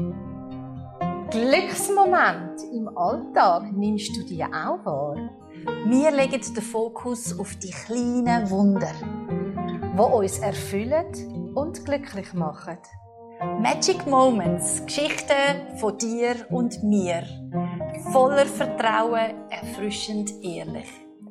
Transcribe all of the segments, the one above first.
Glücksmomente im Alltag nimmst du dir auch wahr? Wir legen den Fokus auf die kleinen Wunder, die uns erfüllen und glücklich machen. Magic Moments, Geschichten von dir und mir. Voller Vertrauen, erfrischend ehrlich.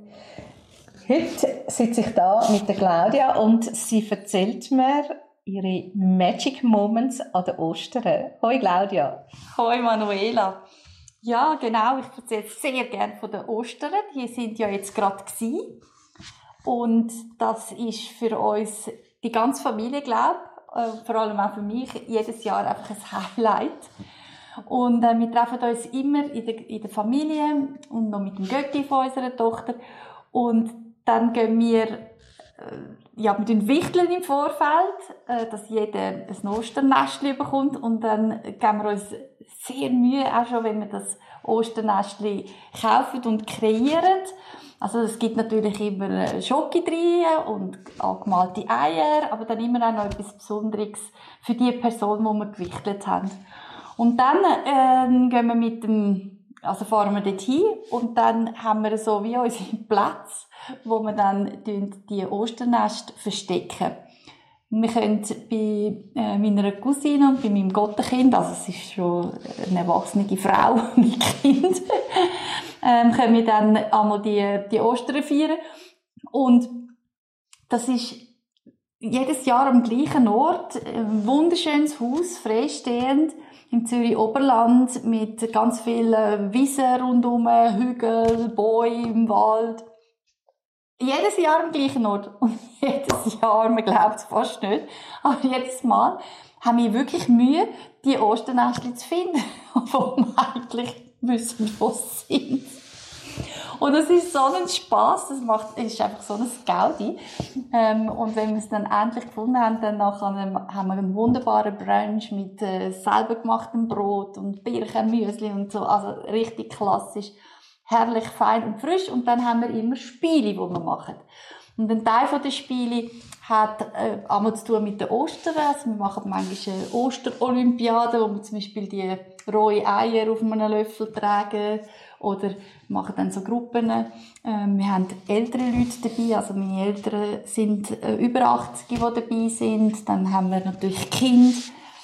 Heute sitze ich da mit der Claudia und sie erzählt mir ihre Magic Moments an den Ostern. Hoi Claudia. Hoi Manuela. Ja, genau, ich erzähle sehr gerne von den Ostern. Die sind ja jetzt gerade gewesen. Und das ist für uns, die ganze Familie, glaube ich, vor allem auch für mich, jedes Jahr einfach ein Highlight. Und wir treffen uns immer in der Familie und noch mit dem Götti von unserer Tochter. Und dann gehen wir mit Wichteln im Vorfeld, dass jeder ein Osternestchen bekommt. Und dann geben wir uns sehr Mühe, auch schon, wenn wir das Osternestchen kaufen und kreieren. Also es gibt natürlich immer Schoki drin und angemalte Eier, aber dann immer auch noch etwas Besonderes für die Person, die wir gewichtelt haben. Und dann gehen wir fahren wir dorthin und dann haben wir so wie unseren Platz, wo wir dann die Osternest verstecken. Wir können bei meiner Cousine und bei meinem Gottenkind, also es ist schon eine erwachsene Frau mit Kind, können wir dann einmal die Ostern feiern. Und das ist jedes Jahr am gleichen Ort, ein wunderschönes Haus, freistehend, im Zürich Oberland, mit ganz vielen Wiesen rundherum, Hügel, Bäume im Wald. Jedes Jahr am gleichen Ort. Und jedes Jahr, man glaubt es fast nicht, aber jedes Mal haben wir wirklich Mühe, die Osternestchen zu finden, wo wir eigentlich wissen, wo sie sind. Und das ist so ein Spass, ist einfach so ein Gaudi. Und wenn wir es dann endlich gefunden haben, dann haben wir einen wunderbaren Brunch mit selber gemachtem Brot und Birchenmüsli und so. Also richtig klassisch, herrlich, fein und frisch. Und dann haben wir immer Spiele, die wir machen. Und ein Teil der Spiele hat einmal zu tun mit den Ostern. Also wir machen manchmal eine Osterolympiade, wo wir zum Beispiel die rohe Eier auf einem Löffel tragen. Oder machen dann so Gruppen. Wir haben ältere Leute dabei, also meine Eltern sind über 80, die dabei sind. Dann haben wir natürlich Kinder,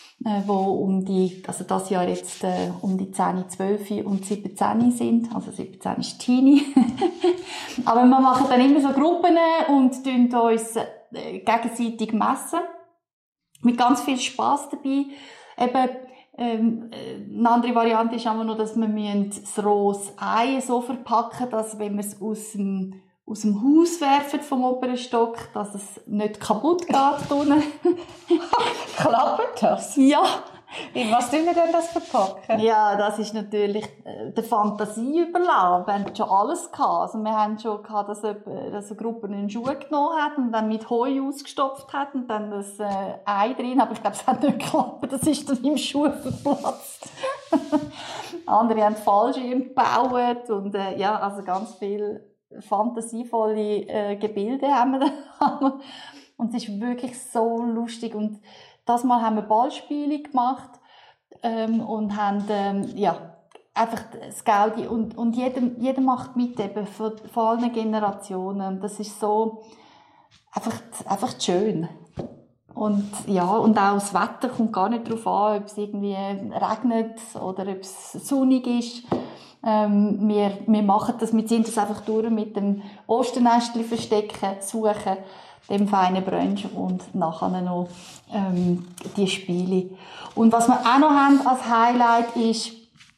die das Jahr jetzt um die 10, 12 und 17 sind. Also 17 ist Teenie. Aber wir machen dann immer so Gruppen und tun uns gegenseitig messen. Mit ganz viel Spass dabei. Eine andere Variante ist auch noch, dass wir das rohes Ei so verpacken, dass wenn wir es aus dem Haus werfen vom oberen Stock, dass es nicht kaputt geht unten. Klappt das? Ja. In was tun wir denn das verpacken? Ja, das ist natürlich der Fantasie überlassen. Wir haben schon alles gehabt. Also wir haben schon gehabt, dass eine Gruppe einen Schuh genommen hat und dann mit Heu ausgestopft hat und dann das Ei drin. Aber ich glaube, es hat nicht geklappt. Das ist dann im Schuh verplatzt. Andere haben Fallschirme gebaut und also ganz viele fantasievolle Gebilde haben wir da. Und es ist wirklich so lustig. Und das Mal haben wir Ballspiele gemacht und haben einfach das Gaudi und jeder macht mit eben von allen Generationen. Das ist so einfach schön. Und und auch das Wetter kommt gar nicht darauf an, ob es irgendwie regnet oder ob es sonnig ist. Wir machen das, wir ziehen das einfach durch mit dem Osternestchen verstecken, suchen, dem feinen Brunch und nachher noch die Spiele. Und was wir auch noch haben als Highlight ist,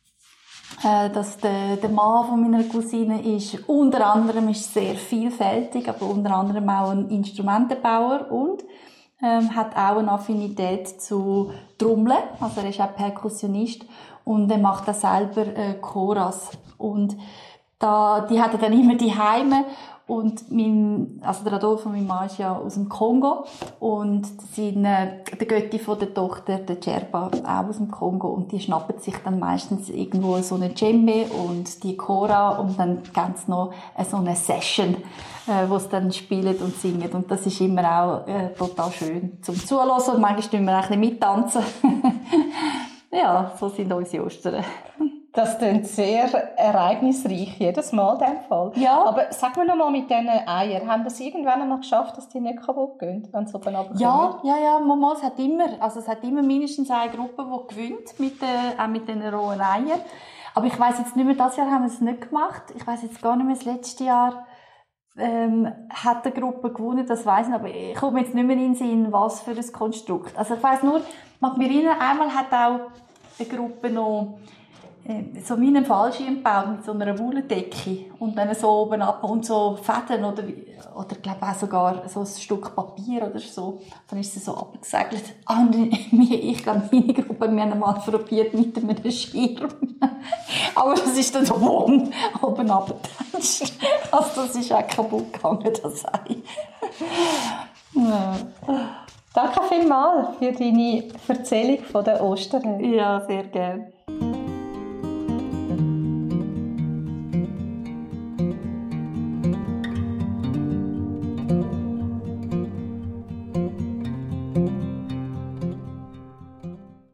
dass der Mann von meiner Cousine ist unter anderem sehr vielfältig, aber unter anderem auch ein Instrumentenbauer und hat auch eine Affinität zu Trommeln. Also er ist auch Perkussionist und er macht da selber Choras. Und die hat er dann immer die Heime. Und der Adolfo, mein Mann, ist ja aus dem Kongo. Und der Götti von der Tochter, der Djerba, auch aus dem Kongo. Und die schnappen sich dann meistens irgendwo so eine Djembe und die Chora. Und dann gibt's noch so eine Session, wo sie dann spielen und singen. Und das ist immer auch total schön zum Zuhören. Und manchmal tun wir auch ein bisschen mittanzen. Ja, so sind unsere Ostern. Das klingt sehr ereignisreich, jedes Mal in diesem Fall. Ja. Aber sag mir noch mal mit diesen Eiern, haben das irgendwann einmal geschafft, dass die nicht kaputt gehen, wenn sie oben runterkommen? Ja, Mama, es hat immer mindestens eine Gruppe, die gewinnt, auch mit den rohen Eiern. Aber ich weiss jetzt nicht mehr, das Jahr haben wir es nicht gemacht. Ich weiss jetzt gar nicht mehr, das letzte Jahr hat eine Gruppe gewonnen, das weiss ich, aber ich komme jetzt nicht mehr in den Sinn, was für ein Konstrukt. Also ich weiss nur, mag mich erinnern, einmal hat auch eine Gruppe noch so wie einen Fallschirm gebaut mit so einer Wollendecke und dann so oben ab und so Fäden oder glaube auch sogar so ein Stück Papier oder so. Dann ist sie so abgesegelt. Ich glaube, meine Gruppe, wir haben mal probiert mit einem Schirm. Aber das ist dann so oben abgetatscht. Also das ist auch kaputt gegangen, das Ei. Ja. Danke vielmals für deine Erzählung von den Ostern. Ja, sehr gerne.